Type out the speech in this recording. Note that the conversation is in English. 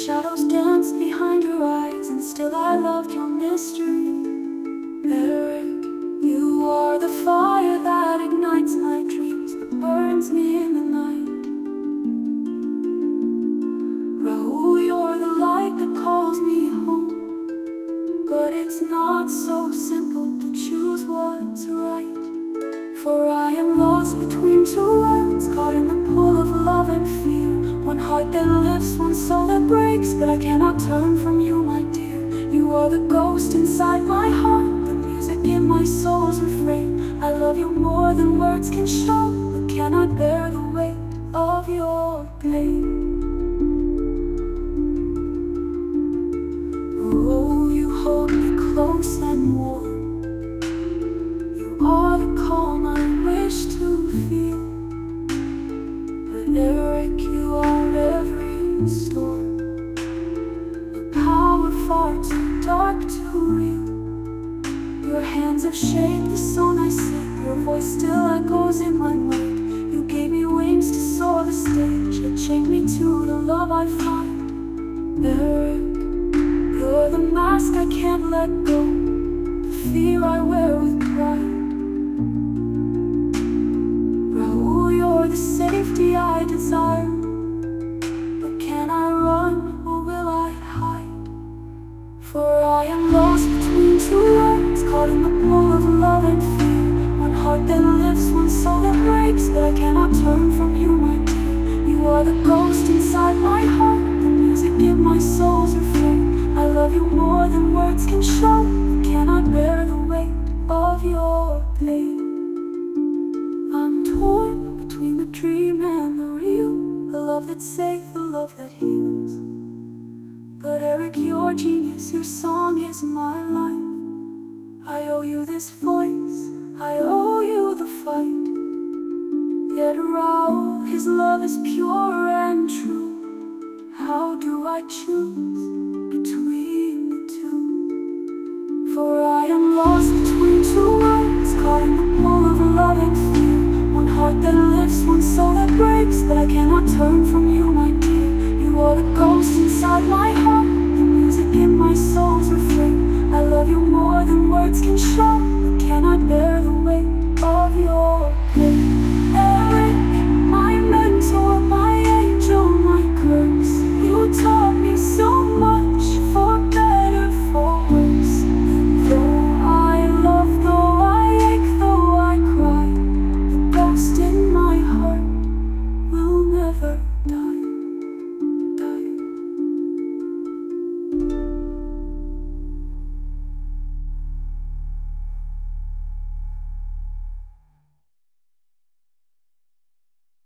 shadows danced behind your eyes, and still I loved your mystery. Eric, you are the fire that ignites my dreams, that burns me in the night. Raoul, you're the light that calls me home, but it's not so simple to choose what's right. For I am lost between two worlds, caught in the pull of love and fear. One heart that lifts, one soul that breaks, but I cannot turn from you, my dear. You are the ghost inside my heart, the music in my soul's refrain. I love you more than words can show, but cannot bear the weight of your pain. Oh, you hold me close and warm. You are the calm I wish to feel. But Eric, you are every storm, a power far too dark to reel. Your hands have shaped the song I sing, your voice still echoes in my mind. You gave me wings to soar the stage, that chained me to the love I find. Eric, you're the mask I can't let go, the fear I wear with pride. Raoul, you're the safety I desire, but can I run or will I hide? For I am lost between two worlds, caught in the pull of love and fear. One heart that lifts, one soul that breaks, but I cannot turn from you, my dear. You are the ghost inside my heart, the music in my soul's refrain. I love you more than words can show, but cannot bear the weight of your pain. I'm torn between the dream and the real, the love that's safe, the love that heals. But Eric, your genius, your song is my life. I owe you this voice, I owe you the fight. Yet Raoul, his love is pure and true. How do I choose between the two? For I am lost between two worlds, caught in the pull of love and fear. One heart that lifts, one soul that breaks, but I cannot turn from you, my dear. You are the ghost inside my heart, the music in my soul's refrain. I love you more than words can show, but cannot bear the weight